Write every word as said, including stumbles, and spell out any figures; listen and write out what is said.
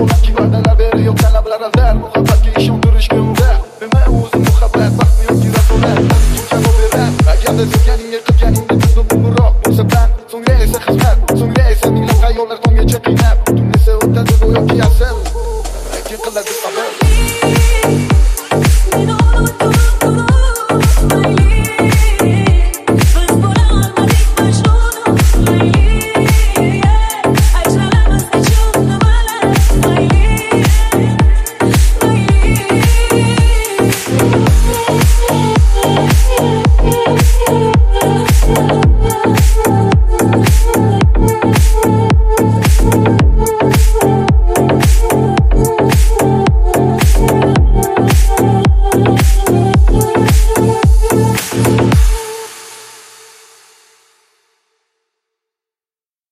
Olamki va'dalar berib talablar aldar muhabbatga ishontirish unda nima o'zi muhabbat vaqtmi yoki rasolat javob berar agarda sevganingga qilganingda tuzib umrroq bo'lsa bilan so'ngra esa xizmat so'ngra esa minglab xayollar tomgacha qiynab tun esa o'tadi go'yoki asal